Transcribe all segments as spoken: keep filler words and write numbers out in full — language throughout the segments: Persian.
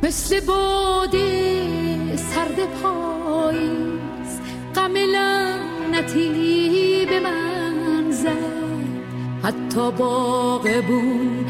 مثل باد سرد پاییز غم لعنتی به من زد، حتی باغبون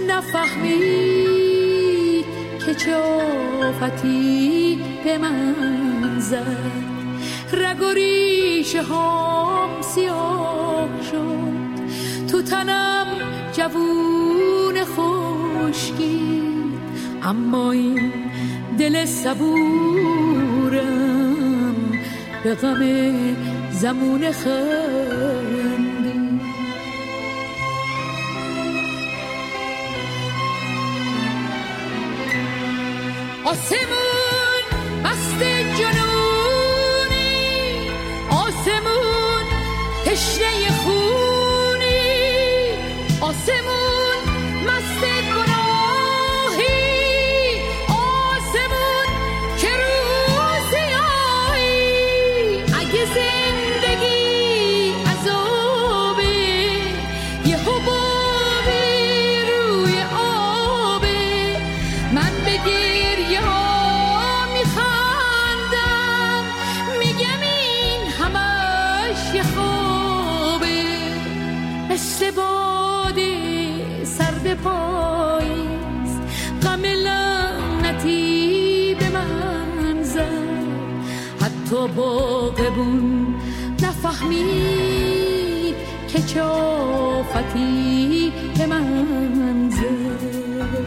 نفهمید که چه آفتی به من زد. رگ و ریشه هام سیاه شد، تو تنم جوون خشکی، اما این دل صبورم به غم زمون خندی. آسمون مست جنونی، آسمون تشنه خونی، آسمون مست گناهی، آسمون که روزیایی. اگه زندگی عذابه، یه حبابی روی آبه، من بگیر مثل باد سرد پاییز غم لعنتی به من زد، حتی باغبون نفهمید که چه آفتی به من زد.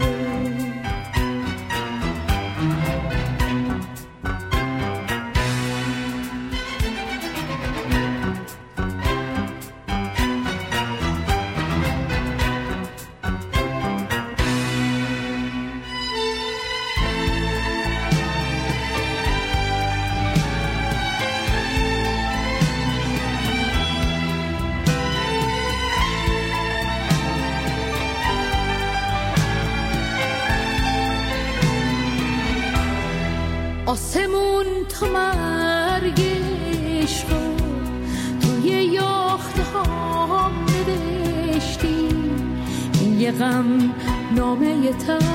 آسمون تا مرگ عشق توی یاخته هام نوشتی، این یه غم نامه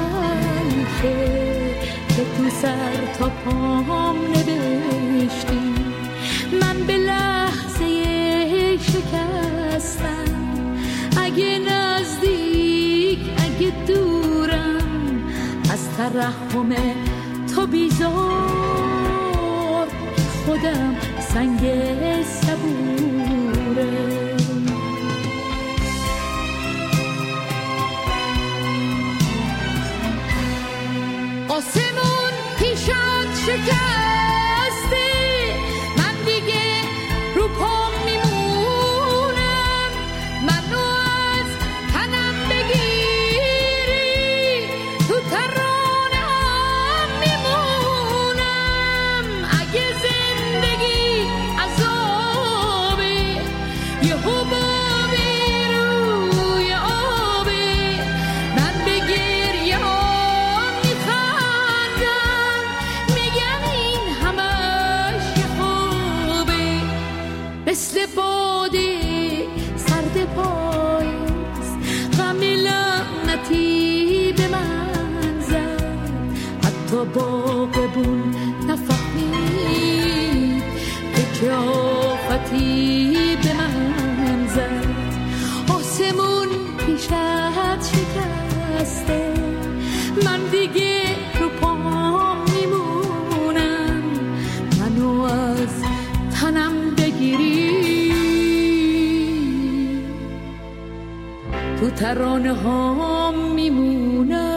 تلخه که تو سر تا پام نوشتی. من به لحظه شکستم، اگه نزدیک اگه دورم، از ترحم تو بیزار خودم سنگ صبوره. آسمون پیشت شکسته، من دیگه رو پام میمونم، منو از تنم بگیری تو ترانم میمونم. اگه زندگی عذابه، یه حبابی روی آبه، من به گریه ها میخندم، میگم این همش یه خوبه. مثل باد سرد پاییز غم لعنتی به من زد، حتی باغبون نفهمید که چه آفتی به من زد. آسمون پیشت شکسته، من دیگه رو پام میمونم، منو از تنم بگیری تو ترانه هام میمونم.